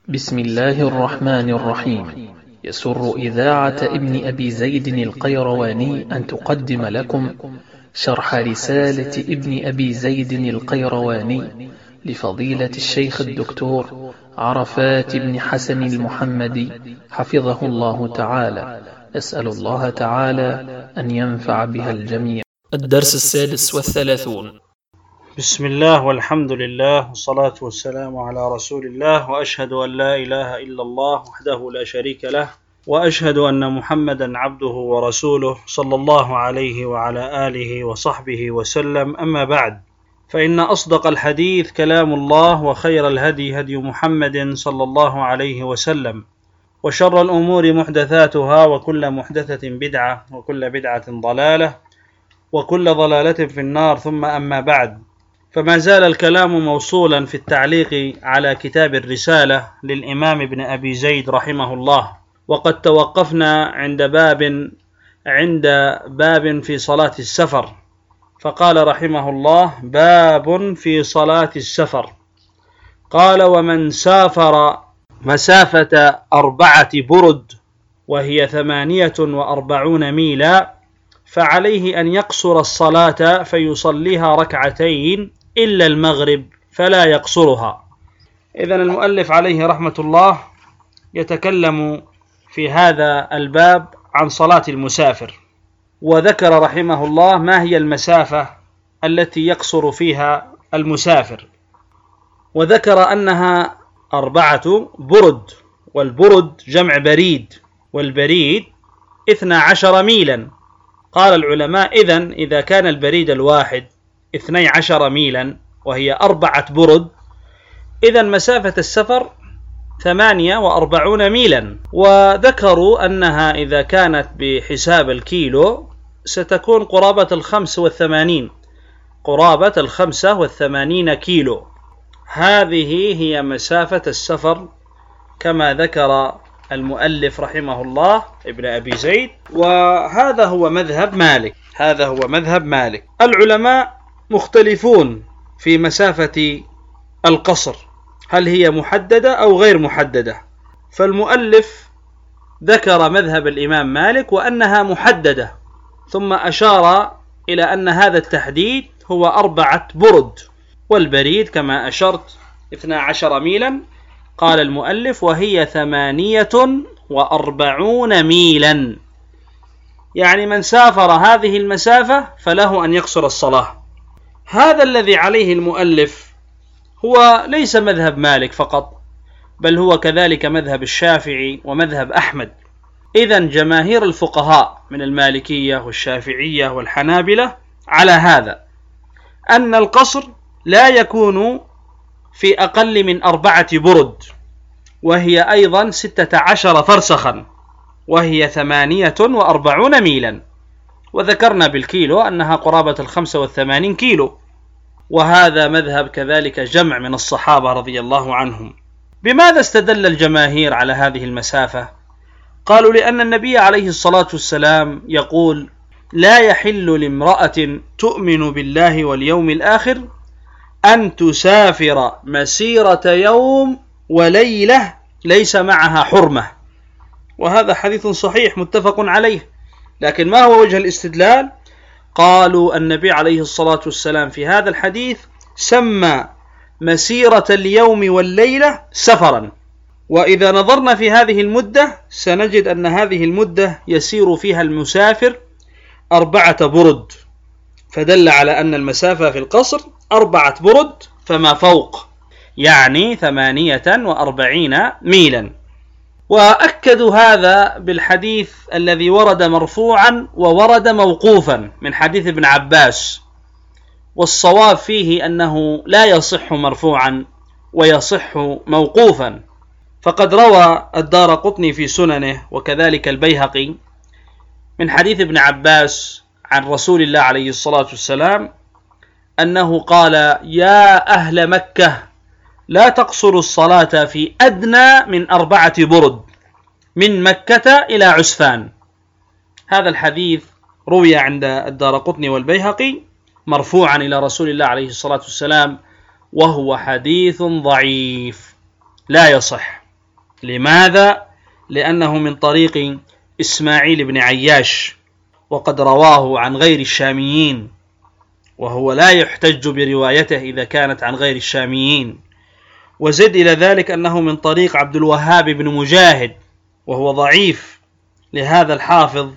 بسم الله الرحمن الرحيم. يسر إذاعة ابن أبي زيد القيرواني أن تقدم لكم شرح رسالة ابن أبي زيد القيرواني لفضيلة الشيخ الدكتور عرفات بن حسن المحمدي حفظه الله تعالى. أسأل الله تعالى أن ينفع بها الجميع. الدرس 36. بسم الله والحمد لله والصلاة والسلام على رسول الله، وأشهد أن لا إله إلا الله وحده لا شريك له، وأشهد أن محمدا عبده ورسوله صلى الله عليه وعلى آله وصحبه وسلم. أما بعد، فإن أصدق الحديث كلام الله، وخير الهدي هدي محمد صلى الله عليه وسلم، وشر الأمور محدثاتها، وكل محدثة بدعة، وكل بدعة ضلالة، وكل ضلالة في النار. ثم أما بعد، فما زال الكلام موصولا في التعليق على كتاب الرسالة للإمام ابن أبي زيد رحمه الله، وقد توقفنا عند باب في صلاة السفر. فقال رحمه الله: باب في صلاة السفر. قال: ومن سافر مسافة 4 برد وهي 48 ميلا فعليه أن يقصر الصلاة فيصليها ركعتين إلا المغرب فلا يقصرها. إذن المؤلف عليه رحمة الله يتكلم في هذا الباب عن صلاة المسافر، وذكر رحمه الله ما هي المسافة التي يقصر فيها المسافر، وذكر أنها 4 برد، والبرد جمع بريد، والبريد 12 ميلا. قال العلماء: إذا كان البريد الواحد 12 ميلا وهي 4 برد، إذن مسافة السفر 48 ميلا. وذكروا أنها إذا كانت بحساب الكيلو ستكون قرابة 85 كيلو. هذه هي مسافة السفر كما ذكر المؤلف رحمه الله ابن أبي زيد، وهذا هو مذهب مالك. العلماء مختلفون في مسافة القصر، هل هي محددة أو غير محددة؟ فالمؤلف ذكر مذهب الإمام مالك وأنها محددة، ثم أشار إلى أن هذا التحديد هو 4 برد، والبريد كما أشرت 12 ميلا. قال المؤلف: وهي 48 ميلا، يعني من سافر هذه المسافة فله أن يقصر الصلاة. هذا الذي عليه المؤلف هو ليس مذهب مالك فقط، بل هو كذلك مذهب الشافعي ومذهب أحمد. إذن جماهير الفقهاء من المالكية والشافعية والحنابلة على هذا، أن القصر لا يكون في أقل من 4 برد، وهي أيضا 16 فرسخا، وهي 48 ميلا، وذكرنا بالكيلو أنها قرابة 85 كيلو. وهذا مذهب كذلك جمع من الصحابة رضي الله عنهم. بماذا استدل الجماهير على هذه المسافة؟ قالوا: لأن النبي عليه الصلاة والسلام يقول: لا يحل لامرأة تؤمن بالله واليوم الآخر أن تسافر مسيرة يوم وليلة ليس معها حرمة. وهذا حديث صحيح متفق عليه. لكن ما هو وجه الاستدلال؟ قالوا: النبي عليه الصلاة والسلام في هذا الحديث سمى مسيرة اليوم والليلة سفرا، وإذا نظرنا في هذه المدة سنجد أن هذه المدة يسير فيها المسافر 4 برد، فدل على أن المسافة في القصر 4 برد فما فوق، يعني 48 ميلا. وأكدوا هذا بالحديث الذي ورد مرفوعا وورد موقوفا من حديث ابن عباس، والصواب فيه أنه لا يصح مرفوعا ويصح موقوفا. فقد روى الدارقطني في سننه وكذلك البيهقي من حديث ابن عباس عن رسول الله عليه الصلاة والسلام أنه قال: يا أهل مكة لا تقصروا الصلاة في أدنى من 4 برد من مكة إلى عسفان. هذا الحديث روي عند الدارقطني والبيهقي مرفوعا إلى رسول الله عليه الصلاة والسلام، وهو حديث ضعيف لا يصح. لماذا؟ لأنه من طريق إسماعيل بن عياش، وقد رواه عن غير الشاميين، وهو لا يحتج بروايته إذا كانت عن غير الشاميين. وزد إلى ذلك أنه من طريق عبد الوهاب بن مجاهد، وهو ضعيف. لهذا الحافظ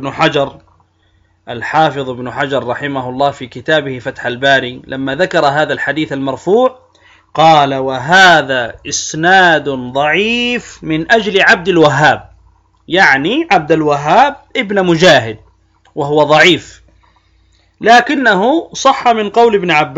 ابن حجر رحمه الله في كتابه فتح الباري لما ذكر هذا الحديث المرفوع قال: وهذا إسناد ضعيف من أجل عبد الوهاب، يعني عبد الوهاب ابن مجاهد، وهو ضعيف، لكنه صح من قول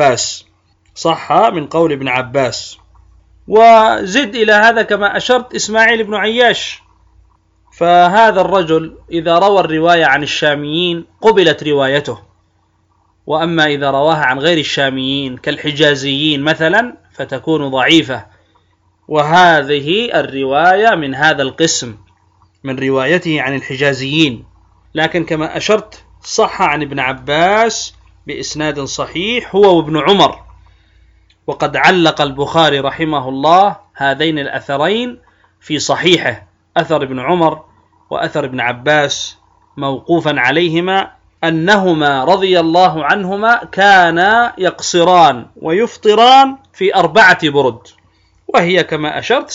ابن عباس. وزد إلى هذا كما أشرت إسماعيل بن عياش، فهذا الرجل إذا روى الرواية عن الشاميين قبلت روايته، وأما إذا رواها عن غير الشاميين كالحجازيين مثلا فتكون ضعيفة. وهذه الرواية من هذا القسم، من روايته عن الحجازيين. لكن كما أشرت صح عن ابن عباس بإسناد صحيح هو وابن عمر، وقد علق البخاري رحمه الله هذين الأثرين في صحيحه، أثر ابن عمر وأثر ابن عباس، موقوفا عليهما أنهما رضي الله عنهما كانا يقصران ويفطران في 4 برد، وهي كما أشرت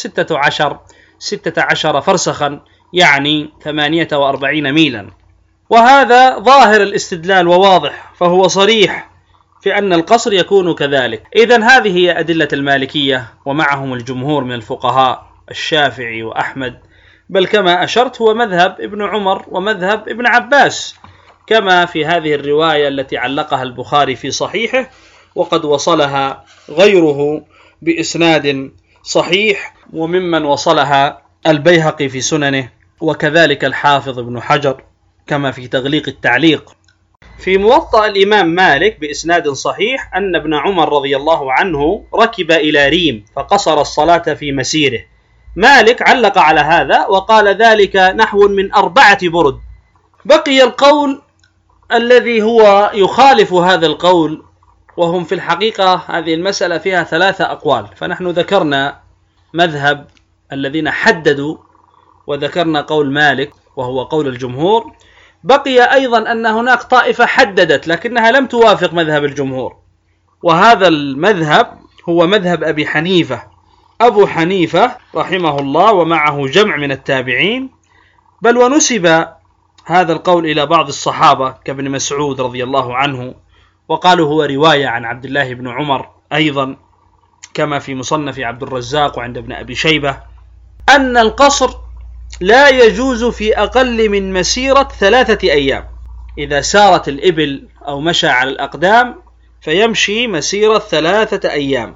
16 فرسخا، يعني 48 ميلا. وهذا ظاهر الاستدلال وواضح، فهو صريح في أن القصر يكون كذلك. إذن هذه هي أدلة المالكية، ومعهم الجمهور من الفقهاء الشافعي وأحمد، بل كما أشرت هو مذهب ابن عمر ومذهب ابن عباس، كما في هذه الرواية التي علقها البخاري في صحيحه، وقد وصلها غيره بإسناد صحيح، وممن وصلها البيهقي في سننه، وكذلك الحافظ ابن حجر كما في تغليق التعليق. في موطأ الإمام مالك بإسناد صحيح أن ابن عمر رضي الله عنه ركب إلى ريم فقصر الصلاة في مسيره. مالك علق على هذا وقال ذلك نحو من 4 برد. بقي القول الذي هو يخالف هذا القول، وهم في الحقيقة هذه المسألة فيها 3 أقوال، فنحن ذكرنا مذهب الذين حددوا، وذكرنا قول مالك وهو قول الجمهور. بقي أيضا أن هناك طائفة حددت لكنها لم توافق مذهب الجمهور، وهذا المذهب هو مذهب أبي حنيفة. أبو حنيفة رحمه الله ومعه جمع من التابعين، بل ونسب هذا القول إلى بعض الصحابة كابن مسعود رضي الله عنه، وقالوا هو رواية عن عبد الله بن عمر أيضا، كما في مصنف عبد الرزاق وعند ابن أبي شيبة، أن القصر لا يجوز في أقل من مسيرة 3 أيام. إذا سارت الإبل أو مشى على الأقدام فيمشي مسيرة 3 أيام،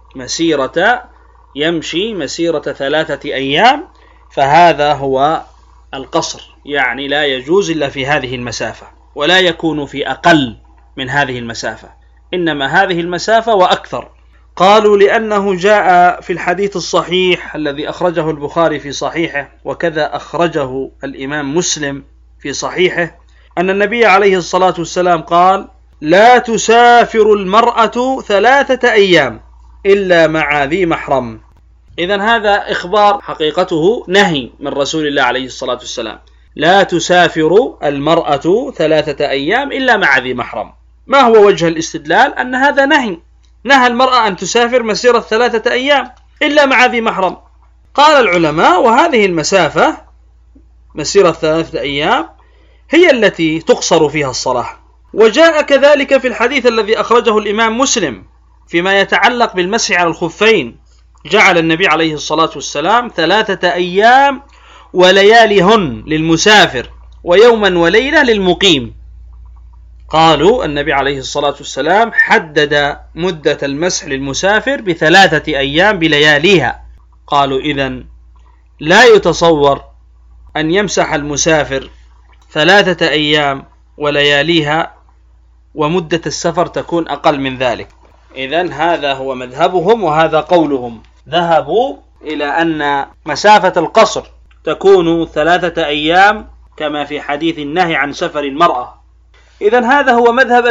يمشي مسيرة 3 أيام، فهذا هو القصر، يعني لا يجوز إلا في هذه المسافة، ولا يكون في أقل من هذه المسافة، إنما هذه المسافة وأكثر. قالوا لأنه جاء في الحديث الصحيح الذي أخرجه البخاري في صحيحه، وكذا أخرجه الإمام مسلم في صحيحه، أن النبي عليه الصلاة والسلام قال: لا تسافر المرأة 3 أيام إلا مع ذي محرم. إذن هذا إخبار حقيقته نهي من رسول الله عليه الصلاة والسلام، لا تسافر المرأة 3 أيام إلا مع ذي محرم. ما هو وجه الاستدلال؟ أن هذا نهى المرأة أن تسافر مسيرة 3 أيام إلا مع ذي محرم. قال العلماء: وهذه المسافة مسيرة 3 أيام هي التي تقصر فيها الصلاة. وجاء كذلك في الحديث الذي أخرجه الإمام مسلم فيما يتعلق بالمسح على الخفين، جعل النبي عليه الصلاة والسلام 3 أيام ولياليهن للمسافر، ويوما وليلة للمقيم. قالوا النبي عليه الصلاة والسلام حدد مدة المسح للمسافر ب3 أيام بلياليها. قالوا إذن لا يتصور أن يمسح المسافر 3 أيام ولياليها ومدة السفر تكون أقل من ذلك. إذن هذا هو مذهبهم وهذا قولهم، ذهبوا إلى أن مسافة القصر تكون 3 أيام كما في حديث النهي عن سفر المرأة. إذن هذا هو مذهب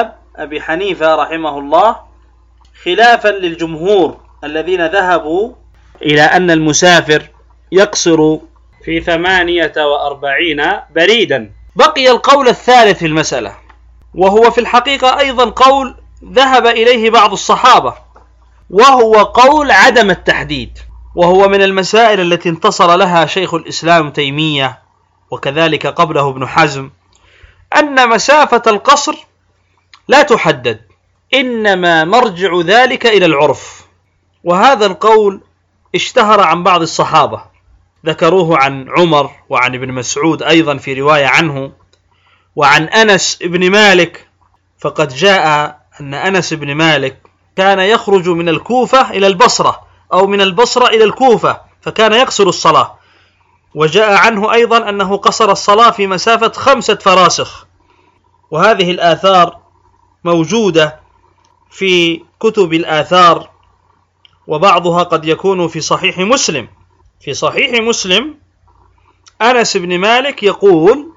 أبي حنيفة رحمه الله، خلافا للجمهور الذين ذهبوا إلى أن المسافر يقصر في 48 بريدا. بقي القول الثالث في المسألة، وهو في الحقيقة أيضا قول ذهب إليه بعض الصحابة، وهو قول عدم التحديد، وهو من المسائل التي انتصر لها شيخ الإسلام تيمية وكذلك قبله ابن حزم، أن مسافة القصر لا تحدد، إنما مرجع ذلك إلى العرف. وهذا القول اشتهر عن بعض الصحابة، ذكروه عن عمر وعن ابن مسعود أيضا في رواية عنه، وعن أنس بن مالك، فقد جاء أن أنس بن مالك كان يخرج من الكوفة إلى البصرة أو من البصرة إلى الكوفة، فكان يقصر الصلاة. وجاء عنه أيضا أنه قصر الصلاة في مسافة 5 فراسخ. وهذه الآثار موجودة في كتب الآثار، وبعضها قد يكون في صحيح مسلم. في صحيح مسلم أنس بن مالك يقول: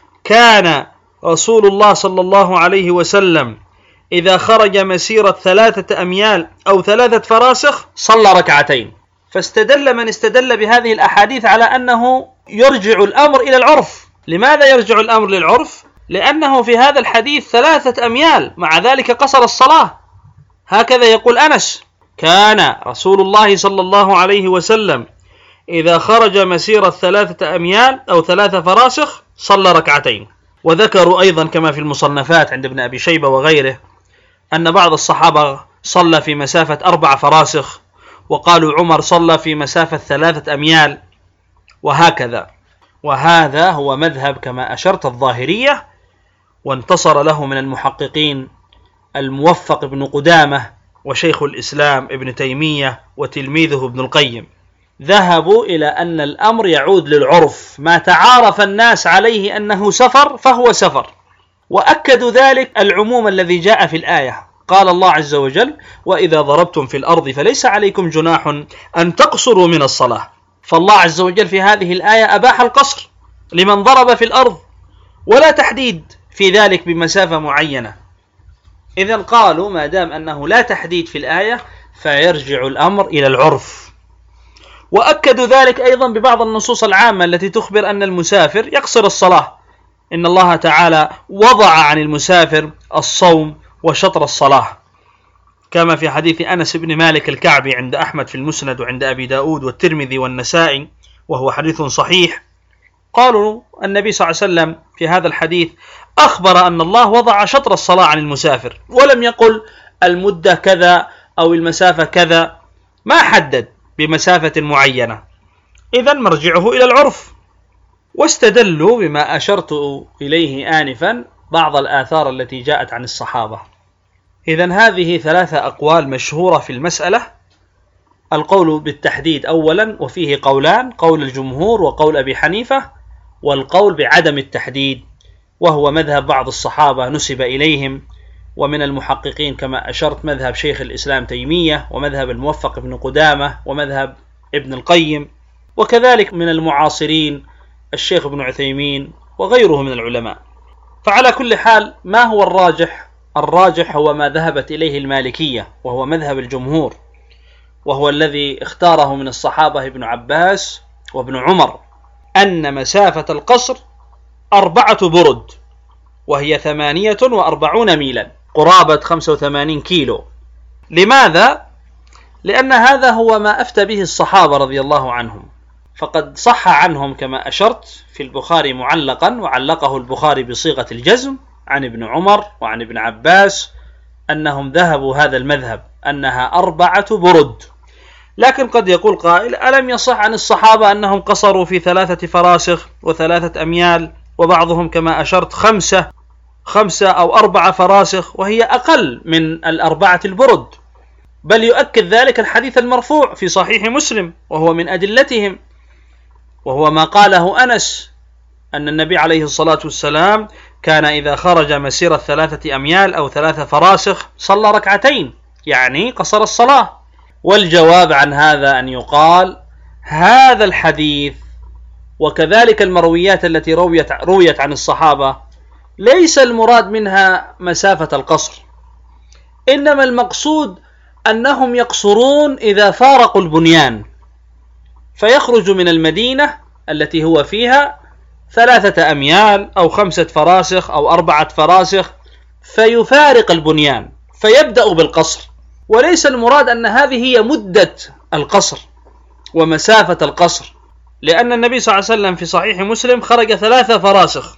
كان رسول الله صلى الله عليه وسلم إذا خرج مسيرة 3 أميال أو 3 فراسخ صلى ركعتين. فاستدل من استدل بهذه الأحاديث على أنه يرجع الأمر إلى العرف. لماذا يرجع الأمر للعرف؟ لأنه في هذا الحديث 3 أميال، مع ذلك قصر الصلاة. هكذا يقول أنس: كان رسول الله صلى الله عليه وسلم إذا خرج مسيرة 3 أميال أو 3 فراسخ صلى ركعتين. وذكروا أيضا كما في المصنفات عند ابن أبي شيبة وغيره أن بعض الصحابة صلى في مسافة 4 فراسخ، وقالوا عمر صلى في مسافة 3 أميال، وهكذا. وهذا هو مذهب كما أشرت الظاهرية، وانتصر له من المحققين الموفق ابن قدامة وشيخ الإسلام ابن تيمية وتلميذه ابن القيم. ذهبوا إلى أن الأمر يعود للعرف، ما تعارف الناس عليه أنه سفر فهو سفر. وأكدوا ذلك العموم الذي جاء في الآية، قال الله عز وجل: وإذا ضربتم في الأرض فليس عليكم جناح أن تقصروا من الصلاة. فالله عز وجل في هذه الآية أباح القصر لمن ضرب في الأرض، ولا تحديد في ذلك بمسافة معينة. إذن قالوا ما دام أنه لا تحديد في الآية فيرجع الأمر إلى العرف. وأكدوا ذلك أيضا ببعض النصوص العامة التي تخبر أن المسافر يقصر الصلاة. إن الله تعالى وضع عن المسافر الصوم وشطر الصلاة، كما في حديث أنس بن مالك الكعبي عند أحمد في المسند وعند أبي داود والترمذي والنسائي، وهو حديث صحيح. قالوا النبي صلى الله عليه وسلم في هذا الحديث أخبر أن الله وضع شطر الصلاة عن المسافر، ولم يقل المدة كذا أو المسافة كذا، ما حدد بمسافة معينة. إذن مرجعه إلى العرف. واستدلوا بما أشرت إليه آنفا، بعض الآثار التي جاءت عن الصحابة. إذن هذه 3 أقوال مشهورة في المسألة: القول بالتحديد أولا، وفيه قولان: قول الجمهور وقول أبي حنيفة، والقول بعدم التحديد، وهو مذهب بعض الصحابة نسب إليهم، ومن المحققين كما أشرت مذهب شيخ الإسلام تيمية، ومذهب الموفق ابن قدامة، ومذهب ابن القيم، وكذلك من المعاصرين الشيخ ابن عثيمين وغيره من العلماء. فعلى كل حال ما هو الراجح؟ الراجح هو ما ذهبت إليه المالكية، وهو مذهب الجمهور، وهو الذي اختاره من الصحابة ابن عباس وابن عمر، أن مسافة القصر 4 برد، وهي 48 ميلا، قرابة 85 كيلو. لماذا؟ لأن هذا هو ما أفتى به الصحابة رضي الله عنهم، فقد صح عنهم كما أشرت في البخاري معلقا، وعلقه البخاري بصيغة الجزم، عن ابن عمر وعن ابن عباس أنهم ذهبوا هذا المذهب، أنها 4 برد. لكن قد يقول قائل: ألم يصح عن الصحابة أنهم قصروا في 3 فراسخ و3 أميال، وبعضهم كما أشرت 5 أو 4 فراسخ، وهي أقل من 4 البرد؟ بل يؤكد ذلك الحديث المرفوع في صحيح مسلم، وهو من أدلتهم، وهو ما قاله أنس أن النبي عليه الصلاة والسلام كان إذا خرج مسيرة 3 أميال أو 3 فراسخ صلى ركعتين، يعني قصر الصلاة. والجواب عن هذا أن يقال: هذا الحديث وكذلك المرويات التي رويت عن الصحابة ليس المراد منها مسافة القصر، إنما المقصود أنهم يقصرون إذا فارقوا البنيان، فيخرج من المدينة التي هو فيها 3 أميال أو 5 فراسخ أو 4 فراسخ، فيفارق البنيان فيبدأ بالقصر. وليس المراد أن هذه هي مدة القصر ومسافة القصر، لأن النبي صلى الله عليه وسلم في صحيح مسلم خرج 3 فراسخ،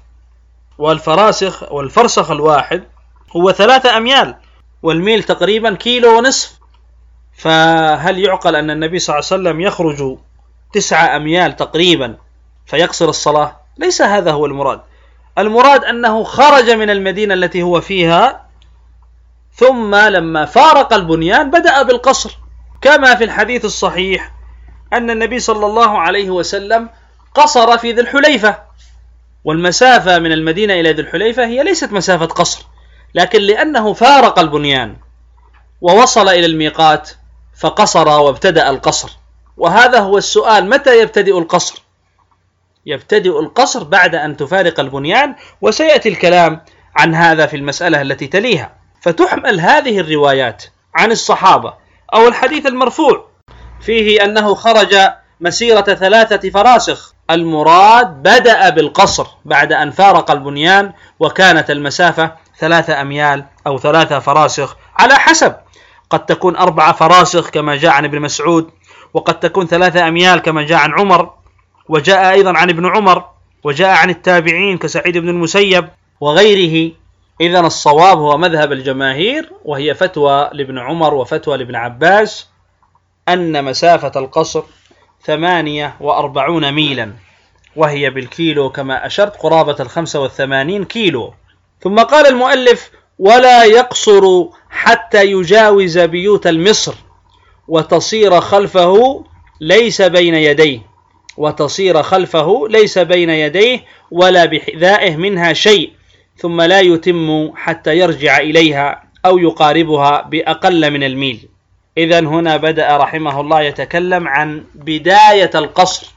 والفرسخ الواحد هو 3 أميال، والميل تقريبا 1.5 كيلو. فهل يعقل أن النبي صلى الله عليه وسلم يخرج 9 أميال تقريبا فيقصر الصلاة؟ ليس هذا هو المراد. المراد أنه خرج من المدينة التي هو فيها، ثم لما فارق البنيان بدأ بالقصر، كما في الحديث الصحيح أن النبي صلى الله عليه وسلم قصر في ذي الحليفة، والمسافة من المدينة إلى ذي الحليفة هي ليست مسافة قصر، لكن لأنه فارق البنيان ووصل إلى الميقات فقصر وابتدأ القصر. وهذا هو السؤال: متى يبتدئ القصر؟ يبتدئ القصر بعد أن تفارق البنيان، وسيأتي الكلام عن هذا في المسألة التي تليها. فتحمل هذه الروايات عن الصحابة أو الحديث المرفوع فيه أنه خرج مسيرة 3 فراسخ، المراد بدأ بالقصر بعد أن فارق البنيان وكانت المسافة 3 أميال أو 3 فراسخ، على حسب، قد تكون 4 فراسخ كما جاء عن ابن مسعود، وقد تكون 3 أميال كما جاء عن عمر، وجاء أيضا عن ابن عمر، وجاء عن التابعين كسعيد بن المسيب وغيره. إذن الصواب هو مذهب الجماهير، وهي فتوى لابن عمر وفتوى لابن عباس، أن مسافة القصر 48 ميلا، وهي بالكيلو كما أشرت قرابة 85 كيلو. ثم قال المؤلف: ولا يقصر حتى يجاوز بيوت المصر وتصير خلفه ليس بين يديه ولا بحذائه منها شيء، ثم لا يتم حتى يرجع إليها أو يقاربها بأقل من الميل. إذن هنا بدأ رحمه الله يتكلم عن بداية القصر.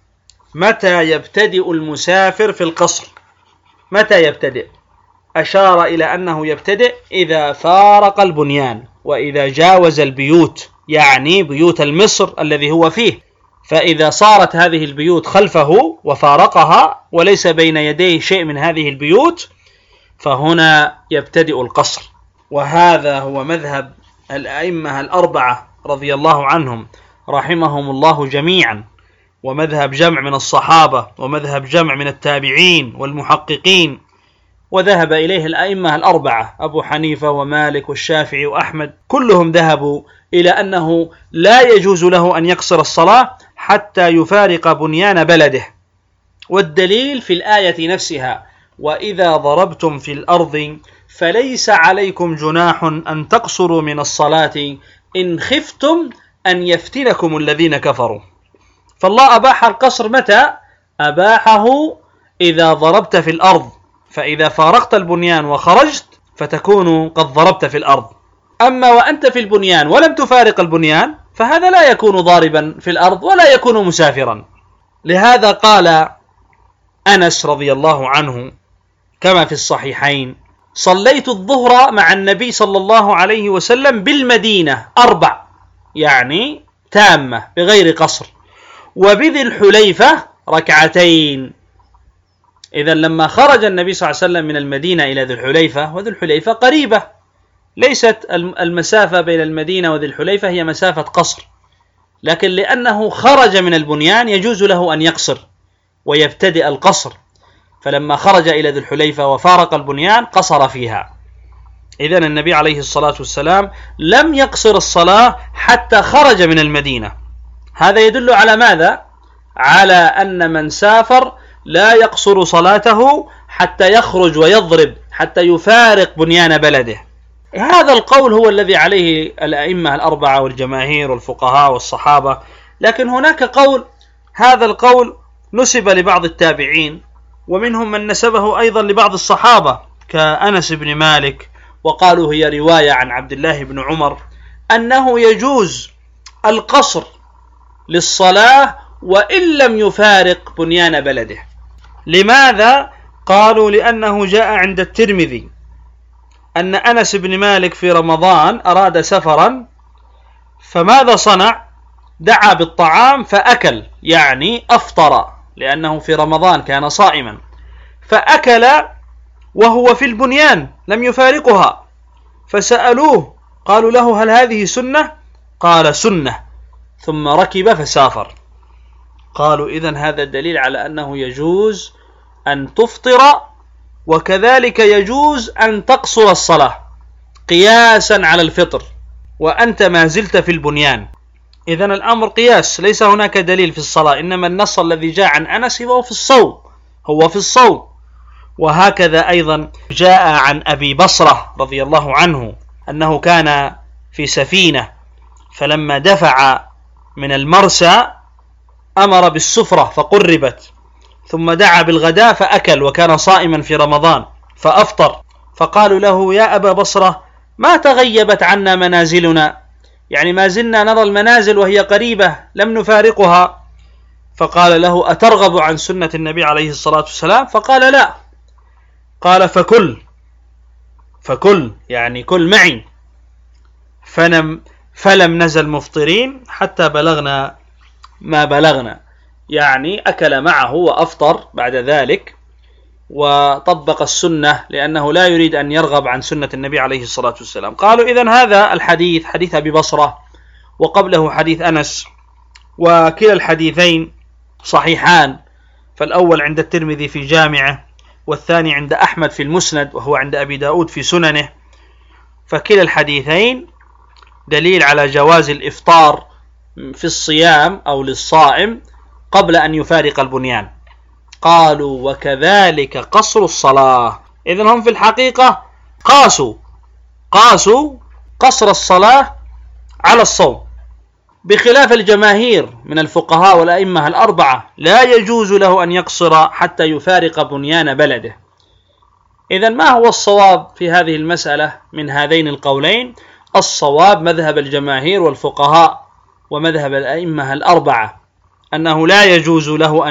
متى يبتدئ المسافر في القصر؟ متى يبتدئ؟ أشار إلى أنه يبتدئ إذا فارق البنيان وإذا جاوز البيوت، يعني بيوت المصر الذي هو فيه. فإذا صارت هذه البيوت خلفه وفارقها وليس بين يديه شيء من هذه البيوت، فهنا يبتدئ القصر. وهذا هو مذهب الأئمة الأربعة رضي الله عنهم رحمهم الله جميعا، ومذهب جمع من الصحابة، ومذهب جمع من التابعين والمحققين، وذهب إليه الأئمة الأربعة أبو حنيفة ومالك والشافعي وأحمد، كلهم ذهبوا إلى أنه لا يجوز له أن يقصر الصلاة حتى يفارق بنيان بلده. والدليل في الآية نفسها: وإذا ضربتم في الأرض فليس عليكم جناح أن تقصروا من الصلاة إن خفتم أن يفتنكم الذين كفروا. فالله أباح القصر متى؟ أباحه إذا ضربت في الأرض، فإذا فارقت البنيان وخرجت فتكون قد ضربت في الأرض. أما وأنت في البنيان ولم تفارق البنيان فهذا لا يكون ضاربا في الأرض ولا يكون مسافرا. لهذا قال أنس رضي الله عنه كما في الصحيحين: صليت الظهر مع النبي صلى الله عليه وسلم بالمدينة 4، يعني تامة بغير قصر، وبذي الحليفة 2. إذن لما خرج النبي صلى الله عليه وسلم من المدينة إلى ذي الحليفة، وذي الحليفة قريبة، ليست المسافة بين المدينة وذي الحليفة هي مسافة قصر، لكن لأنه خرج من البنيان يجوز له أن يقصر ويبتدئ القصر، فلما خرج إلى ذي الحليفة وفارق البنيان قصر فيها. إذن النبي عليه الصلاة والسلام لم يقصر الصلاة حتى خرج من المدينة. هذا يدل على ماذا؟ على أن من سافر لا يقصر صلاته حتى يخرج ويضرب، حتى يفارق بنيان بلده. هذا القول هو الذي عليه الأئمة الأربعة والجماهير والفقهاء والصحابة. لكن هناك قول، هذا القول نسب لبعض التابعين، ومنهم من نسبه أيضا لبعض الصحابة كأنس بن مالك، وقالوا هي رواية عن عبد الله بن عمر، أنه يجوز القصر للصلاة وإن لم يفارق بنيان بلده. لماذا؟ قالوا لأنه جاء عند الترمذي أن أنس بن مالك في رمضان أراد سفرا، فماذا صنع؟ دعا بالطعام فأكل، يعني أفطر، لأنه في رمضان كان صائما، فأكل وهو في البنيان لم يفارقها، فسألوه قالوا له: هل هذه سنة؟ قال: سنة، ثم ركب فسافر. قالوا: إذن هذا الدليل على أنه يجوز أن تفطر، وكذلك يجوز أن تقصر الصلاة قياسا على الفطر وأنت ما زلت في البنيان. إذن الأمر قياس، ليس هناك دليل في الصلاة، إنما النص الذي جاء عن أنس هو في الصوم. وهكذا أيضا جاء عن أبي بصرة رضي الله عنه أنه كان في سفينة، فلما دفع من المرسى أمر بالسفرة فقربت، ثم دعا بالغداء فأكل، وكان صائما في رمضان فأفطر. فقالوا له: يا أبا بصرة، ما تغيبت عنا منازلنا، يعني ما زلنا نرى المنازل وهي قريبة لم نفارقها. فقال له: أترغب عن سنة النبي عليه الصلاة والسلام؟ فقال: لا. قال: فكل يعني كل معي. فلم نزل مفطرين حتى بلغنا ما بلغنا، يعني أكل معه وأفطر بعد ذلك وطبق السنة، لأنه لا يريد أن يرغب عن سنة النبي عليه الصلاة والسلام. قالوا: إذن هذا الحديث حديث أبي بصرة، وقبله حديث أنس، وكلا الحديثين صحيحان، فالأول عند الترمذي في جامعه، والثاني عند أحمد في المسند، وهو عند أبي داود في سننه، فكلا الحديثين دليل على جواز الإفطار في الصيام أو للصائم قبل أن يفارق البنيان. قالوا: وكذلك قصر الصلاة. إذن هم في الحقيقة قاسوا قصر الصلاة على الصوم، بخلاف الجماهير من الفقهاء والأئمة الأربعة، لا يجوز له أن يقصر حتى يفارق بنيان بلده. إذن ما هو الصواب في هذه المسألة من هذين القولين؟ الصواب مذهب الجماهير والفقهاء ومذهب الأئمة الأربعة، أنه لا يجوز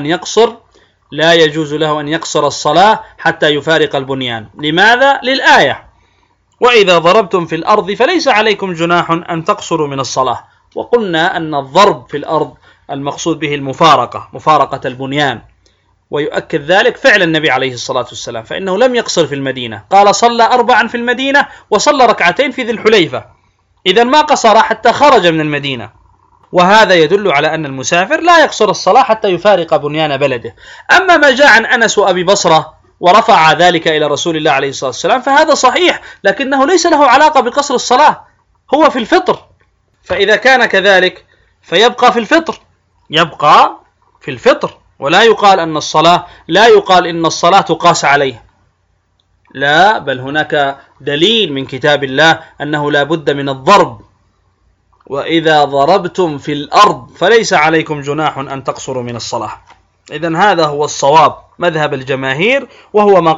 له أن يقصر الصلاة حتى يفارق البنيان. لماذا؟ للآية: وإذا ضربتم في الأرض فليس عليكم جناح أن تقصروا من الصلاة. وقلنا أن الضرب في الأرض المقصود به مفارقة البنيان، ويؤكد ذلك فعل النبي عليه الصلاة والسلام، فإنه لم يقصر في المدينة، قال: صلى 4 في المدينة وصلى 2 في ذي الحليفة. إذن ما قصر حتى خرج من المدينة، وهذا يدل على أن المسافر لا يقصر الصلاة حتى يفارق بنيان بلده. أما ما جاء عن أنس وأبي بصرة ورفع ذلك إلى رسول الله عليه الصلاة والسلام فهذا صحيح، لكنه ليس له علاقة بقصر الصلاة، هو في الفطر. فإذا كان كذلك فيبقى في الفطر، ولا يقال إن الصلاة تقاس عليه، لا، بل هناك دليل من كتاب الله أنه لا بد من الضرب: وإذا ضربتم في الأرض فليس عليكم جناح أن تقصروا من الصلاة. إذن هذا هو الصواب مذهب الجماهير، وهو ما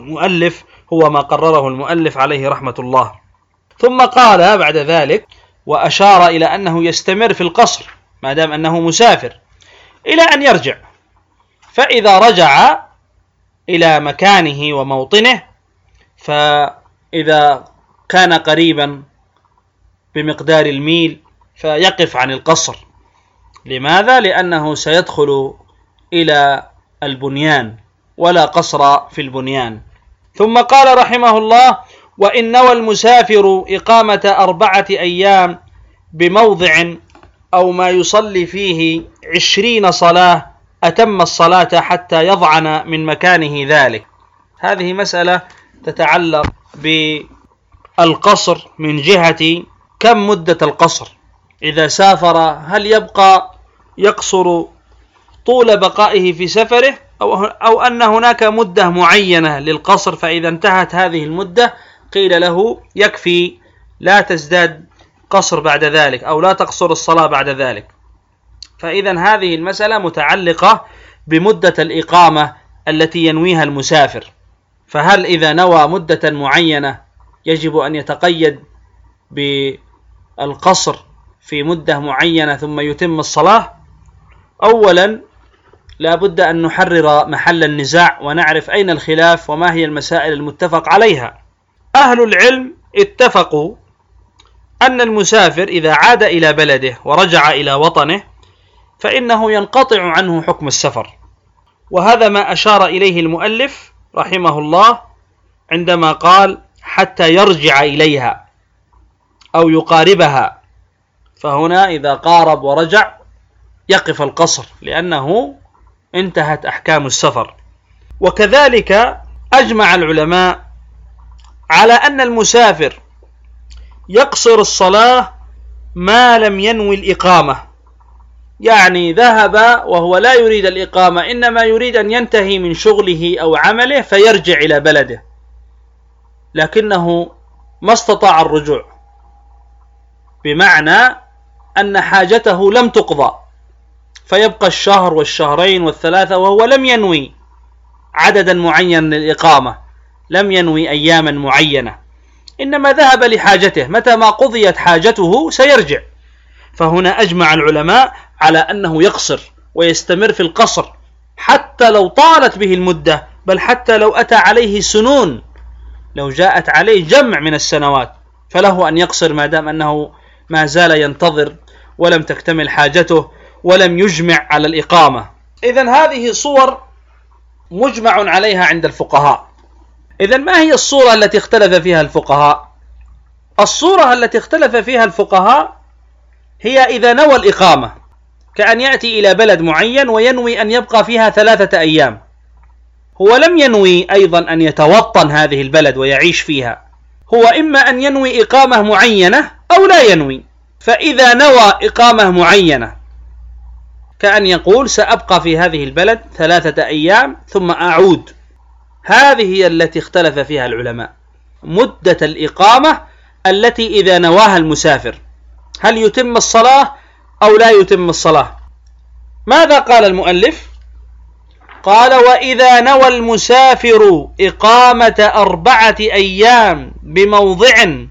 قرره المؤلف عليه رحمة الله. ثم قال بعد ذلك: وأشار إلى أنه يستمر في القصر ما دام أنه مسافر إلى أن يرجع، فإذا رجع إلى مكانه وموطنه، فإذا كان قريبا بمقدار الميل فيقف عن القصر. لماذا؟ لأنه سيدخل إلى البنيان ولا قصر في البنيان. ثم قال رحمه الله: وإن نوى المسافر إقامة 4 أيام بموضع أو ما يصلي فيه 20 صلاة أتم الصلاة حتى يضعن من مكانه ذلك. هذه مسألة تتعلق بالقصر من جهة كم مدة القصر. إذا سافر هل يبقى يقصر طول بقائه في سفره، أو أن هناك مدة معينة للقصر، فإذا انتهت هذه المدة قيل له يكفي، لا تزداد قصر بعد ذلك، أو لا تقصر الصلاة بعد ذلك. فإذا هذه المسألة متعلقة بمدة الإقامة التي ينويها المسافر، فهل إذا نوى مدة معينة يجب أن يتقيد بالقصر في مدة معينة ثم يتم الصلاة؟ أولا لا بد أن نحرر محل النزاع ونعرف أين الخلاف وما هي المسائل المتفق عليها. أهل العلم اتفقوا أن المسافر إذا عاد إلى بلده ورجع إلى وطنه فإنه ينقطع عنه حكم السفر، وهذا ما أشار إليه المؤلف رحمه الله عندما قال حتى يرجع إليها أو يقاربها، فهنا إذا قارب ورجع يقف القصر لأنه انتهت أحكام السفر. وكذلك أجمع العلماء على أن المسافر يقصر الصلاة ما لم ينوي الإقامة، يعني ذهب وهو لا يريد الإقامة، إنما يريد أن ينتهي من شغله أو عمله فيرجع إلى بلده، لكنه ما استطاع الرجوع، بمعنى أن حاجته لم تقضى، فيبقى الشهر والشهرين والثلاثة وهو لم ينوي عددا معين للإقامة، لم ينوي أياما معينة، إنما ذهب لحاجته، متى ما قضيت حاجته سيرجع. فهنا أجمع العلماء على أنه يقصر ويستمر في القصر حتى لو طالت به المدة، بل حتى لو أتى عليه سنون، لو جاءت عليه جمع من السنوات فله أن يقصر ما دام أنه ما زال ينتظر ولم تكتمل حاجته ولم يجمع على الإقامة. إذن هذه صور مجمع عليها عند الفقهاء. إذن ما هي الصورة التي اختلف فيها الفقهاء؟ الصورة التي اختلف فيها الفقهاء هي إذا نوى الإقامة، كأن يأتي إلى بلد معين وينوي أن يبقى فيها 3 أيام، هو لم ينوي أيضا أن يتوطن هذه البلد ويعيش فيها، هو إما أن ينوي إقامة معينة أو لا ينوي. فإذا نوى إقامة معينة كأن يقول سأبقى في هذه البلد 3 أيام ثم أعود، هذه هي التي اختلف فيها العلماء، مدة الإقامة التي إذا نواها المسافر، هل يتم الصلاة أو لا يتم الصلاة؟ ماذا قال المؤلف؟ قال وإذا نوى المسافر إقامة 4 أيام بموضع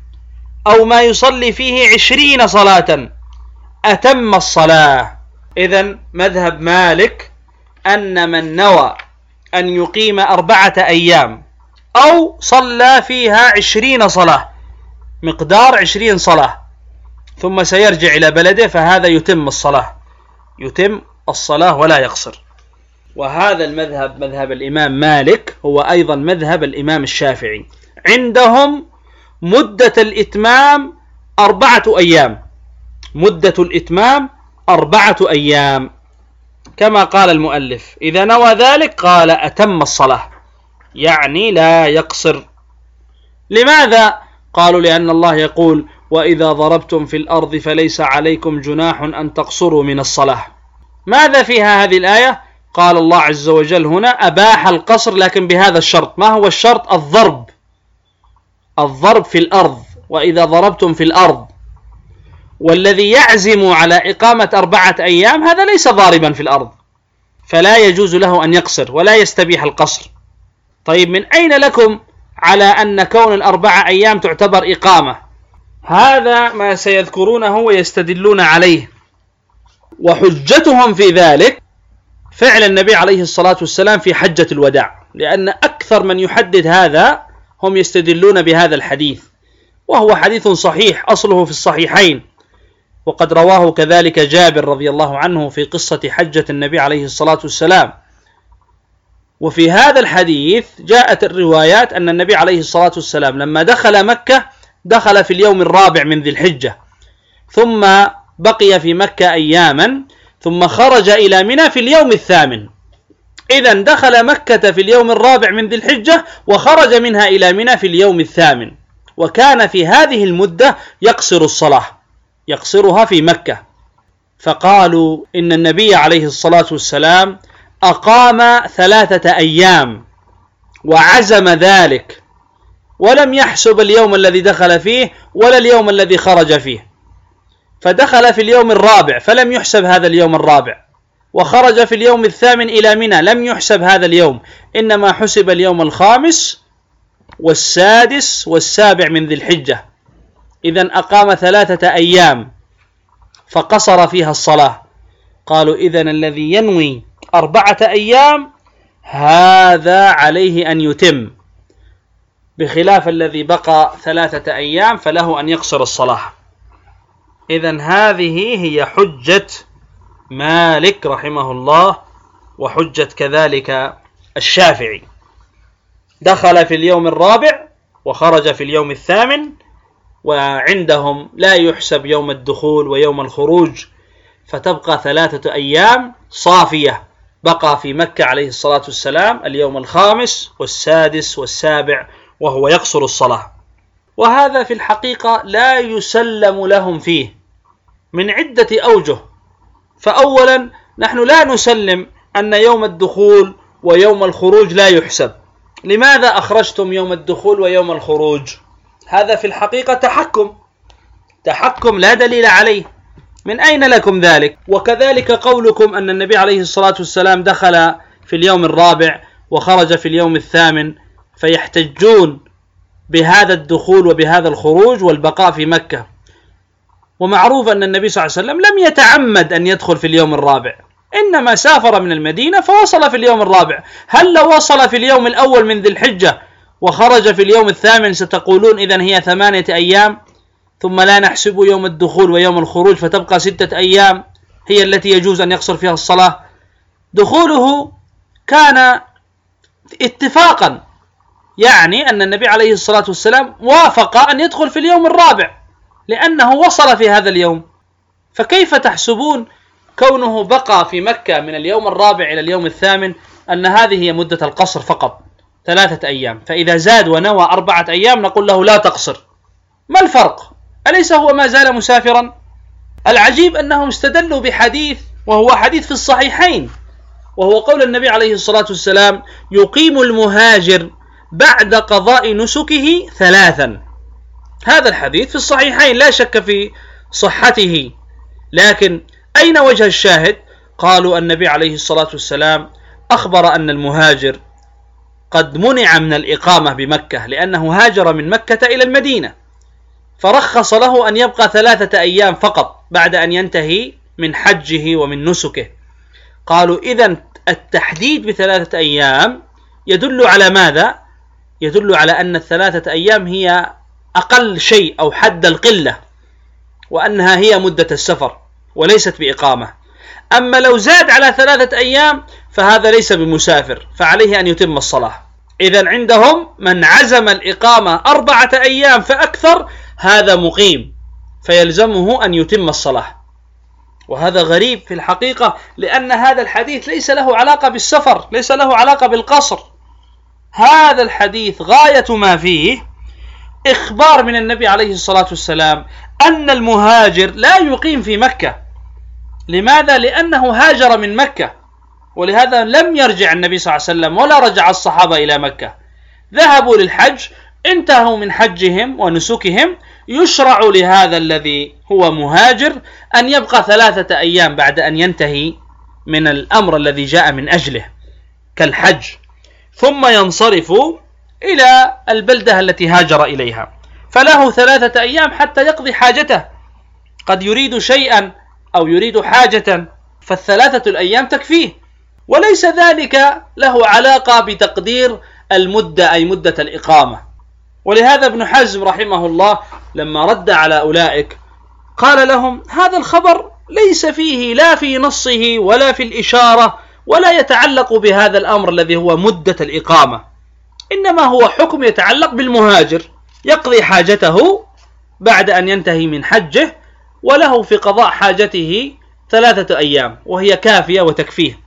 أو ما يصلي فيه 20 صلاة أتم الصلاة. إذن مذهب مالك أن من نوى أن يقيم 4 أيام أو صلى فيها 20 صلاة مقدار 20 صلاة ثم سيرجع إلى بلده فهذا يتم الصلاة، يتم الصلاة ولا يقصر. وهذا المذهب مذهب الإمام مالك هو أيضا مذهب الإمام الشافعي، عندهم مدة الإتمام 4 أيام، مدة الإتمام 4 أيام كما قال المؤلف، إذا نوى ذلك قال أتم الصلاة، يعني لا يقصر. لماذا؟ قالوا لأن الله يقول وإذا ضربتم في الأرض فليس عليكم جناح أن تقصروا من الصلاة. ماذا فيها هذه الآية؟ قال الله عز وجل هنا أباح القصر لكن بهذا الشرط. ما هو الشرط؟ الضرب في الأرض، وإذا ضربتم في الأرض، والذي يعزم على إقامة 4 أيام هذا ليس ضاربا في الأرض، فلا يجوز له أن يقصر ولا يستبيح القصر. طيب من أين لكم على أن كون 4 أيام تعتبر إقامة؟ هذا ما سيذكرونه ويستدلون عليه، وحجتهم في ذلك فعل النبي عليه الصلاة والسلام في حجة الوداع، لأن أكثر من يحدد هذا هم يستدلون بهذا الحديث، وهو حديث صحيح أصله في الصحيحين، وقد رواه كذلك جابر رضي الله عنه في قصة حجة النبي عليه الصلاة والسلام. وفي هذا الحديث جاءت الروايات أن النبي عليه الصلاة والسلام لما دخل مكة دخل في اليوم 4 من ذي الحجة، ثم بقي في مكة أياما، ثم خرج إلى منى في اليوم 8. إذن دخل مكة في اليوم 4 من ذي الحجة وخرج منها إلى منى في اليوم 8، وكان في هذه المدة يقصر الصلاة، يقصرها في مكة. فقالوا إن النبي عليه الصلاة والسلام أقام 3 أيام وعزم ذلك، ولم يحسب اليوم الذي دخل فيه ولا اليوم الذي خرج فيه، فدخل في اليوم 4 فلم يحسب هذا اليوم 4، وخرج في اليوم 8 إلى منى لم يحسب هذا اليوم، إنما حسب اليوم 5 والسادس والسابع من ذي الحجة. إذن أقام 3 أيام فقصر فيها الصلاة. قالوا إذن الذي ينوي 4 أيام هذا عليه أن يتم، بخلاف الذي بقى 3 أيام فله أن يقصر الصلاة. إذن هذه هي حجة مالك رحمه الله وحجة كذلك الشافعي. دخل في اليوم الرابع وخرج في اليوم الثامن، وعندهم لا يحسب يوم الدخول ويوم الخروج، فتبقى 3 أيام صافية. بقى في مكة عليه الصلاة والسلام اليوم الخامس والسادس والسابع وهو يقصر الصلاة. وهذا في الحقيقة لا يسلم لهم فيه من عدة أوجه. فأولا نحن لا نسلم أن يوم الدخول ويوم الخروج لا يحسب. لماذا أخرجتم يوم الدخول ويوم الخروج؟ هذا في الحقيقة تحكم لا دليل عليه. من أين لكم ذلك؟ وكذلك قولكم أن النبي عليه الصلاة والسلام دخل في اليوم الرابع وخرج في اليوم الثامن، فيحتجون بهذا الدخول وبهذا الخروج والبقاء في مكة. ومعروف أن النبي صلى الله عليه وسلم لم يتعمد أن يدخل في اليوم الرابع، إنما سافر من المدينة فوصل في اليوم الرابع. هل لو وصل في اليوم الأول من ذي الحجة وخرج في اليوم الثامن ستقولون إذن هي 8 أيام ثم لا نحسب يوم الدخول ويوم الخروج فتبقى 6 أيام هي التي يجوز أن يقصر فيها الصلاة؟ دخوله كان اتفاقا، يعني أن النبي عليه الصلاة والسلام وافق أن يدخل في اليوم الرابع لأنه وصل في هذا اليوم. فكيف تحسبون كونه بقى في مكة من اليوم الرابع إلى اليوم الثامن أن هذه هي مدة القصر فقط 3 أيام؟ فإذا زاد ونوى 4 أيام نقول له لا تقصر. ما الفرق؟ أليس هو ما زال مسافرا؟ العجيب أنهم استدلوا بحديث وهو حديث في الصحيحين، وهو قول النبي عليه الصلاة والسلام: يقيم المهاجر بعد قضاء نسكه 3. هذا الحديث في الصحيحين لا شك في صحته، لكن أين وجه الشاهد؟ قالوا النبي عليه الصلاة والسلام أخبر أن المهاجر قد منع من الإقامة بمكة لأنه هاجر من مكة إلى المدينة، فرخص له أن يبقى 3 أيام فقط بعد أن ينتهي من حجه ومن نسكه. قالوا إذن التحديد ب3 أيام يدل على ماذا؟ يدل على أن 3 أيام هي أقل شيء أو حد القلة، وأنها هي مدة السفر وليست بإقامة. أما لو زاد على 3 أيام فهذا ليس بمسافر، فعليه أن يتم الصلاة. إذن عندهم من عزم الإقامة 4 أيام فأكثر هذا مقيم، فيلزمه أن يتم الصلاة. وهذا غريب في الحقيقة، لأن هذا الحديث ليس له علاقة بالسفر، ليس له علاقة بالقصر. هذا الحديث غاية ما فيه إخبار من النبي عليه الصلاة والسلام أن المهاجر لا يقيم في مكة. لماذا؟ لأنه هاجر من مكة، ولهذا لم يرجع النبي صلى الله عليه وسلم ولا رجع الصحابة إلى مكة. ذهبوا للحج، انتهوا من حجهم ونسكهم، يشرع لهذا الذي هو مهاجر أن يبقى 3 أيام بعد أن ينتهي من الأمر الذي جاء من أجله كالحج، ثم ينصرف إلى البلدة التي هاجر إليها، فله 3 أيام حتى يقضي حاجته. قد يريد شيئا أو يريد حاجة ف3 الأيام تكفيه، وليس ذلك له علاقة بتقدير المدة أي مدة الإقامة. ولهذا ابن حزم رحمه الله لما رد على أولئك قال لهم: هذا الخبر ليس فيه لا في نصه ولا في الإشارة ولا يتعلق بهذا الأمر الذي هو مدة الإقامة، إنما هو حكم يتعلق بالمهاجر يقضي حاجته بعد أن ينتهي من حجه، وله في قضاء حاجته 3 أيام وهي كافية وتكفيه.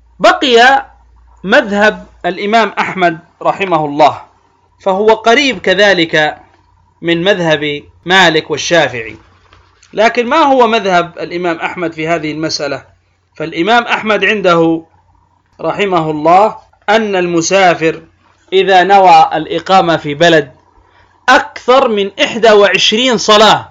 بقي مذهب الإمام أحمد رحمه الله، فهو قريب كذلك من مذهب مالك والشافعي. لكن ما هو مذهب الإمام أحمد في هذه المسألة؟ فالإمام أحمد عنده رحمه الله أن المسافر إذا نوى الإقامة في بلد أكثر من 21 صلاة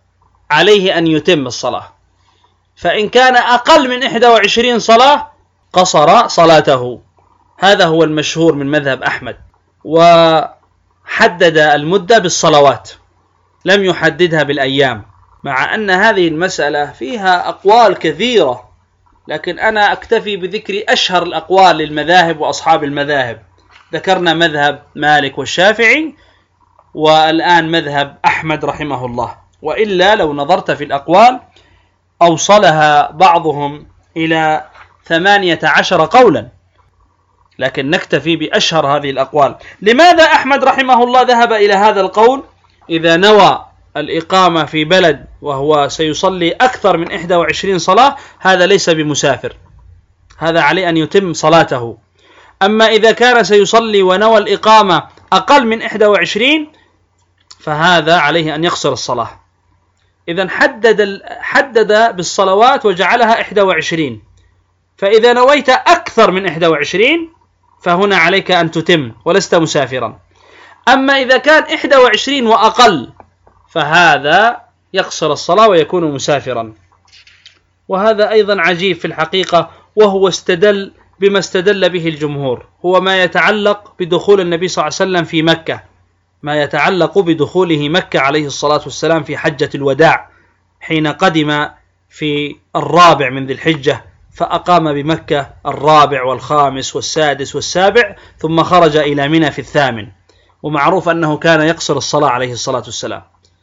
عليه أن يتم الصلاة، فإن كان أقل من 21 صلاة قصر صلاته. هذا هو المشهور من مذهب أحمد، وحدد المدة بالصلوات، لم يحددها بالأيام، مع أن هذه المسألة فيها أقوال كثيرة، لكن أنا أكتفي بذكر أشهر الأقوال للمذاهب وأصحاب المذاهب. ذكرنا مذهب مالك والشافعي، والآن مذهب أحمد رحمه الله. وإلا لو نظرت في الأقوال أوصلها بعضهم إلى 18 قولا، لكن نكتفي بأشهر هذه الأقوال. لماذا أحمد رحمه الله ذهب إلى هذا القول؟ إذا نوى الإقامة في بلد وهو سيصلي أكثر من 21 صلاة هذا ليس بمسافر، هذا عليه أن يتم صلاته. أما إذا كان سيصلي ونوى الإقامة أقل من 21 فهذا عليه أن يقصر الصلاة. إذن حدد بالصلوات وجعلها 21، فإذا نويت أكثر من 21 فهنا عليك أن تتم ولست مسافرا. أما إذا كان 21 وأقل فهذا يقصر الصلاة ويكون مسافرا. وهذا أيضا عجيب في الحقيقة، وهو استدل بما استدل به الجمهور، هو ما يتعلق بدخول النبي صلى الله عليه وسلم في مكة، ما يتعلق بدخوله مكة عليه الصلاة والسلام في حجة الوداع حين قدم في 4 من ذي الحجة، فأقام بمكة 4 و5 و6 و7 ثم خرج إلى منى في 8، ومعروف أنه كان يقصر الصلاة عليه الصلاة والسلام.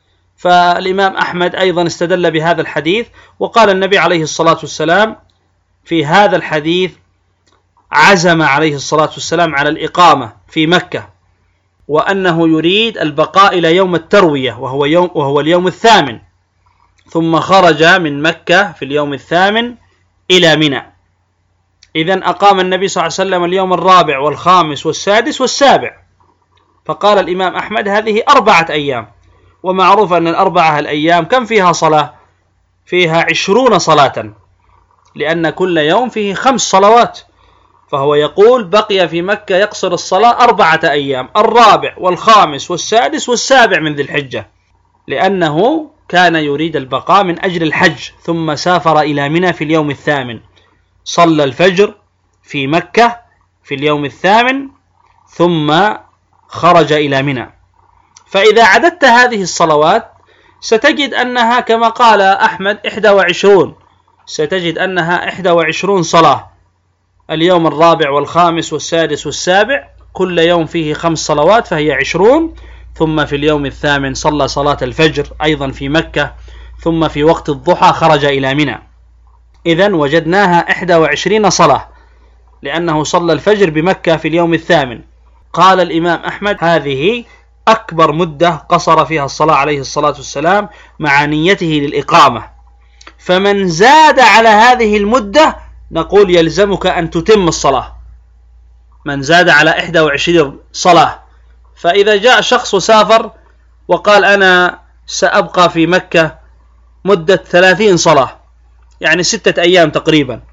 فالإمام أحمد أيضا استدل بهذا الحديث، وقال النبي عليه الصلاة والسلام في هذا الحديث عزم عليه الصلاة والسلام على الإقامة في مكة، وأنه يريد البقاء إلى يوم التروية وهو اليوم 8، ثم خرج من مكة في اليوم 8 إلى منى. إذن أقام النبي صلى الله عليه وسلم اليوم 4 و5 و6 و7، فقال الإمام أحمد هذه 4 أيام، ومعروف أن 4 الأيام كم فيها صلاة؟ فيها 20 صلاة، لأن كل يوم فيه 5 صلوات، فهو يقول بقي في مكة يقصر الصلاة 4 أيام، 4 و5 و6 و7 من ذي الحجة، لأنه كان يريد البقاء من أجل الحج. ثم سافر إلى منى في اليوم 8، صلى الفجر في مكة في اليوم 8، ثم خرج إلى منى. فإذا عددت هذه الصلوات ستجد أنها كما قال أحمد 21، ستجد أنها 21 صلاة. اليوم 4 و5 و6 و7 كل يوم فيه 5 صلوات فهي 20، ثم في اليوم 8 صلى صلاة الفجر أيضا في مكة، ثم في وقت الضحى خرج إلى منى. إذن وجدناها 21 صلاة، لأنه صلى الفجر بمكة في اليوم 8. قال الإمام أحمد هذه أكبر مدة قصر فيها الصلاة عليه الصلاة والسلام مع نيته للإقامة، فمن زاد على هذه المدة نقول يلزمك أن تتم الصلاة. من زاد على 21 صلاة، فإذا جاء شخص وسافر وقال أنا سأبقى في مكة مدة 30 صلاة، يعني 6 أيام تقريبا،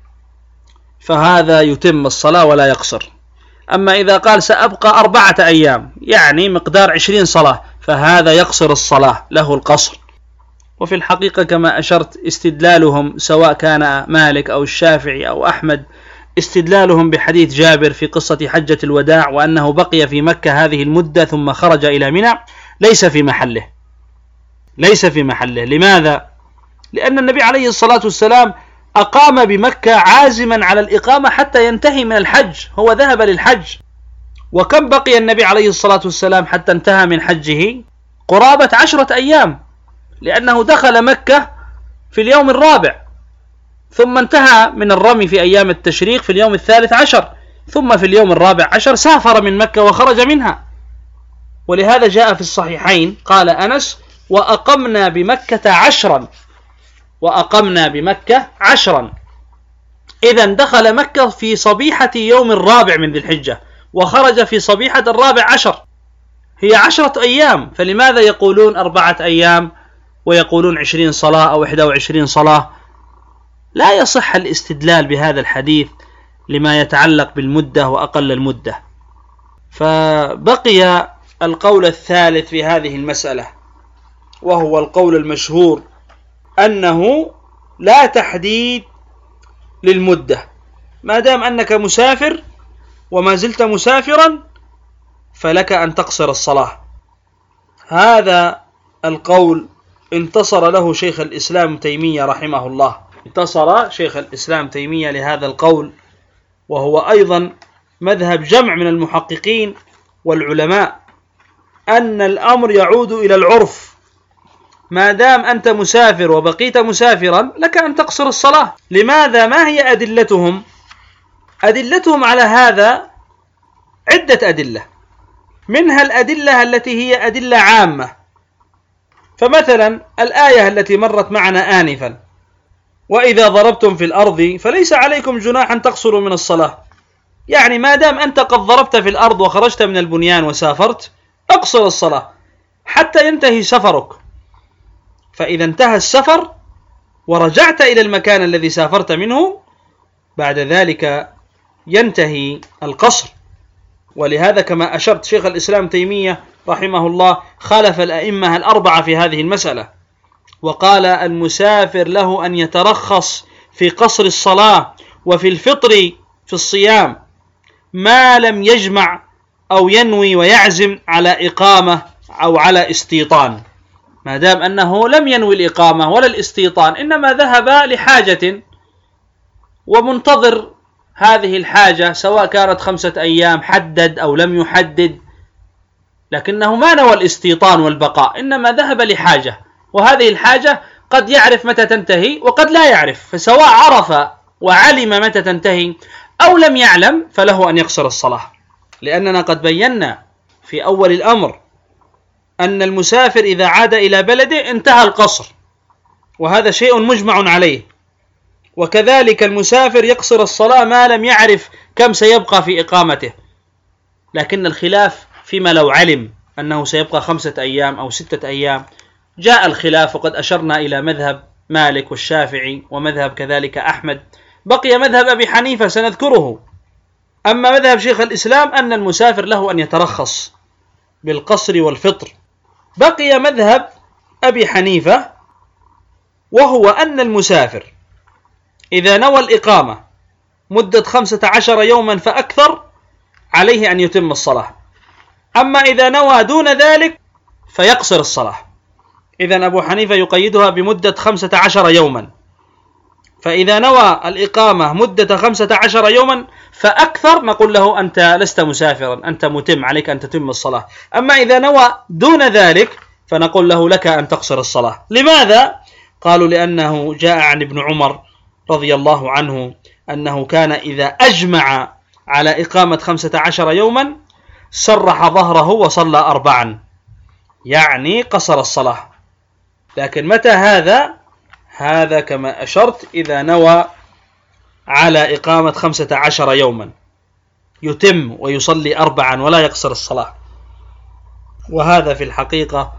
فهذا يتم الصلاة ولا يقصر. أما إذا قال سأبقى 4 أيام يعني مقدار 20 صلاة فهذا يقصر الصلاة، له القصر. وفي الحقيقة كما أشرت استدلالهم سواء كان مالك أو الشافعي أو أحمد، استدلالهم بحديث جابر في قصة حجة الوداع وأنه بقي في مكة هذه المدة ثم خرج إلى منى ليس في محله، ليس في محله. لماذا؟ لأن النبي عليه الصلاة والسلام أقام بمكة عازما على الإقامة حتى ينتهي من الحج، هو ذهب للحج. وكم بقي النبي عليه الصلاة والسلام حتى انتهى من حجه؟ قرابة 10 أيام، لأنه دخل مكة في اليوم 4، ثم انتهى من الرمي في أيام التشريق في اليوم 13، ثم في اليوم 14 سافر من مكة وخرج منها. ولهذا جاء في الصحيحين قال أنس وأقمنا بمكة 10، وأقمنا بمكة 10. إذن دخل مكة في صبيحة يوم 4 من ذي الحجة وخرج في صبيحة 14، هي 10 أيام. فلماذا يقولون 4 أيام ويقولون 20 صلاة أو 21 صلاة؟ لا يصح الاستدلال بهذا الحديث لما يتعلق بالمدة وأقل المدة. فبقي القول الثالث في هذه المسألة، وهو القول المشهور أنه لا تحديد للمدة، ما دام أنك مسافر وما زلت مسافرا فلك أن تقصر الصلاة. هذا القول انتصر له شيخ الإسلام تيمية رحمه الله، انتصر شيخ الإسلام تيمية لهذا القول، وهو أيضا مذهب جمع من المحققين والعلماء، أن الأمر يعود إلى العرف، ما دام أنت مسافر وبقيت مسافرا لك أن تقصر الصلاة. لماذا؟ ما هي أدلتهم؟ أدلتهم على هذا عدة أدلة، منها الأدلة التي هي أدلة عامة. فمثلا الآية التي مرت معنا آنفا: وإذا ضربتم في الأرض فليس عليكم جناح أن تقصروا من الصلاة. يعني ما دام أنت قد ضربت في الأرض وخرجت من البنيان وسافرت، أقصر الصلاة حتى ينتهي سفرك. فإذا انتهى السفر ورجعت إلى المكان الذي سافرت منه، بعد ذلك ينتهي القصر. ولهذا كما أشرت شيخ الإسلام تيمية رحمه الله خالف الأئمة الأربعة في هذه المسألة، وقال: المسافر له أن يترخص في قصر الصلاة وفي الفطر في الصيام ما لم يجمع أو ينوي ويعزم على إقامة أو على استيطان. ما دام أنه لم ينوي الإقامة ولا الاستيطان، إنما ذهب لحاجة ومنتظر هذه الحاجة، سواء كانت 5 أيام حدد أو لم يحدد، لكنه ما نوى الاستيطان والبقاء، إنما ذهب لحاجة، وهذه الحاجة قد يعرف متى تنتهي وقد لا يعرف. فسواء عرف وعلم متى تنتهي أو لم يعلم فله أن يقصر الصلاة، لأننا قد بينا في أول الأمر أن المسافر إذا عاد إلى بلده انتهى القصر، وهذا شيء مجمع عليه. وكذلك المسافر يقصر الصلاة ما لم يعرف كم سيبقى في إقامته، لكن الخلاف فيما لو علم أنه سيبقى 5 أيام أو 6 أيام. جاء الخلاف، وقد أشرنا إلى مذهب مالك والشافعي ومذهب كذلك أحمد. بقي مذهب أبي حنيفة سنذكره. أما مذهب شيخ الإسلام أن المسافر له أن يترخص بالقصر والفطر. بقي مذهب أبي حنيفة، وهو أن المسافر إذا نوى الإقامة مدة 15 يوما فأكثر عليه أن يتم الصلاة، أما إذا نوى دون ذلك فيقصر الصلاة. إذن أبو حنيفة يقيدها بمدة 15 يوما، فإذا نوى الإقامة مدة 15 يوما فأكثر نقول له أنت لست مسافرا، أنت متم، عليك أن تتم الصلاة. أما إذا نوى دون ذلك فنقول له لك أن تقصر الصلاة. لماذا؟ قالوا لأنه جاء عن ابن عمر رضي الله عنه أنه كان إذا أجمع على إقامة 15 يوما سرح ظهره وصلى 4، يعني قصر الصلاة. لكن متى هذا كما أشرت إذا نوى على إقامة 15 يوما يتم ويصلي 4 ولا يقصر الصلاة. وهذا في الحقيقة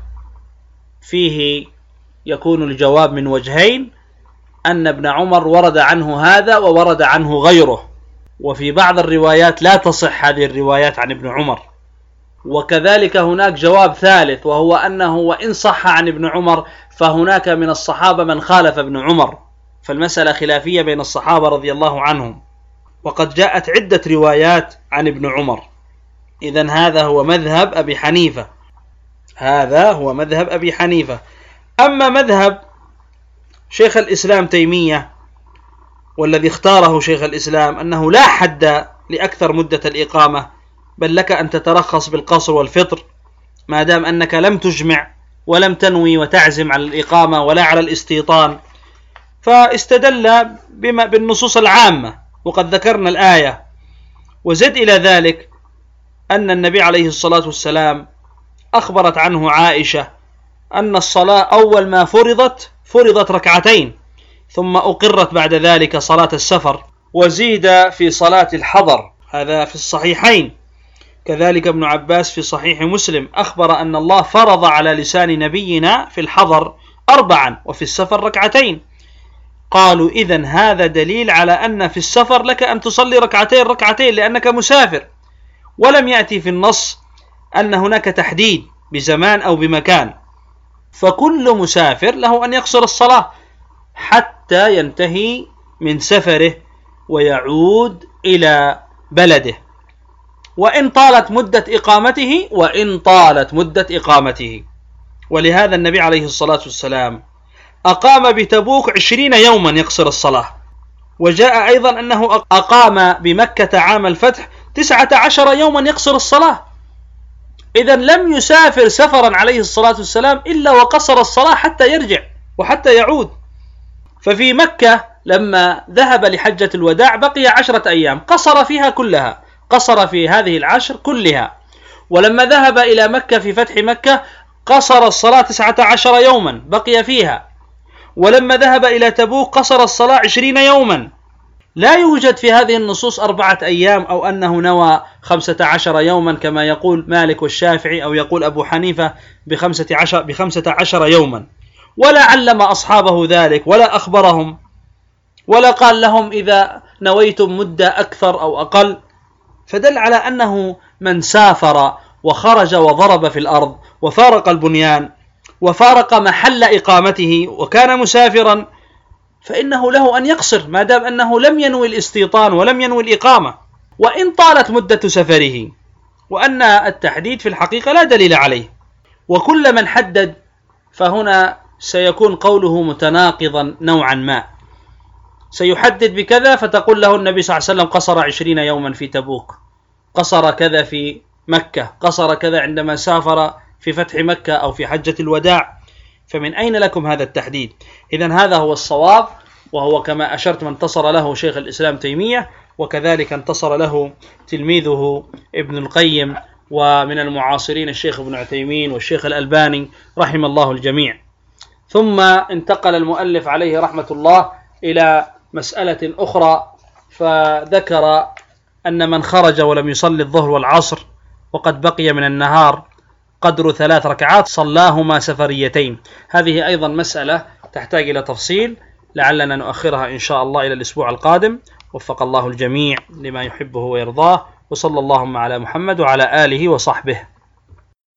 فيه يكون الجواب من وجهين، أن ابن عمر ورد عنه هذا وورد عنه غيره، وفي بعض الروايات لا تصح هذه الروايات عن ابن عمر. وكذلك هناك جواب ثالث، وهو أنه وإن صح عن ابن عمر فهناك من الصحابة من خالف ابن عمر، فالمسألة خلافية بين الصحابة رضي الله عنهم، وقد جاءت عدة روايات عن ابن عمر. إذن هذا هو مذهب أبي حنيفة، هذا هو مذهب أبي حنيفة. أما مذهب شيخ الإسلام تيمية والذي اختاره شيخ الإسلام أنه لا حد لأكثر مدة الإقامة، بل لك أن تترخص بالقصر والفطر ما دام أنك لم تجمع ولم تنوي وتعزم على الإقامة ولا على الاستيطان. فاستدل بالنصوص العامة، وقد ذكرنا الآية. وزد إلى ذلك أن النبي عليه الصلاة والسلام أخبرت عنه عائشة أن الصلاة أول ما فرضت 2 ثم أقرت بعد ذلك صلاة السفر، وزيد في صلاة الحضر، هذا في الصحيحين. كذلك ابن عباس في صحيح مسلم أخبر أن الله فرض على لسان نبينا في الحضر 4 وفي السفر 2. قالوا إذن هذا دليل على أن في السفر لك أن تصلي 2 لأنك مسافر، ولم يأتي في النص أن هناك تحديد بزمان أو بمكان. فكل مسافر له أن يقصر الصلاة حتى ينتهي من سفره ويعود إلى بلده، وإن طالت مدة إقامته ولهذا النبي عليه الصلاة والسلام أقام بتبوك 20 يوما يقصر الصلاة. وجاء أيضا أنه أقام بمكة عام الفتح 19 يوما يقصر الصلاة. إذن لم يسافر سفرا عليه الصلاة والسلام إلا وقصر الصلاة حتى يرجع وحتى يعود. ففي مكة لما ذهب لحجة الوداع بقي 10 أيام قصر فيها كلها، قصر في هذه العشر كلها. ولما ذهب إلى مكة في فتح مكة قصر الصلاة 19 يوما بقي فيها. ولما ذهب إلى تبوك قصر الصلاة 20 يوما. لا يوجد في هذه النصوص 4 أيام أو أنه نوى 15 يوما كما يقول مالك والشافعي أو يقول أبو حنيفة ب15 يوما، ولا علم أصحابه ذلك ولا أخبرهم ولا قال لهم إذا نويتم مدة أكثر أو أقل. فدل على أنه من سافر وخرج وضرب في الأرض وفارق البنيان وفارق محل إقامته وكان مسافرا فإنه له أن يقصر ما دام أنه لم ينوي الاستيطان ولم ينوي الإقامة، وإن طالت مدة سفره، وأن التحديد في الحقيقة لا دليل عليه. وكل من حدد فهنا سيكون قوله متناقضا نوعا ما، سيحدد بكذا فتقول له النبي صلى الله عليه وسلم قصر 20 يوما في تبوك، قصر كذا في مكة، قصر كذا عندما سافر في فتح مكة أو في حجة الوداع. فمن أين لكم هذا التحديد؟ إذن هذا هو الصواب، وهو كما أشرت ما انتصر له شيخ الإسلام تيمية، وكذلك انتصر له تلميذه ابن القيم، ومن المعاصرين الشيخ ابن عثيمين والشيخ الألباني رحم الله الجميع. ثم انتقل المؤلف عليه رحمة الله إلى مسألة أخرى، فذكر أن من خرج ولم يصلي الظهر والعصر وقد بقي من النهار قدر 3 ركعات صلاهما سفريتين. هذه أيضا مسألة تحتاج إلى تفصيل، لعلنا نؤخرها إن شاء الله إلى الأسبوع القادم. وفق الله الجميع لما يحبه ويرضاه، وصلى اللهم على محمد وعلى آله وصحبه.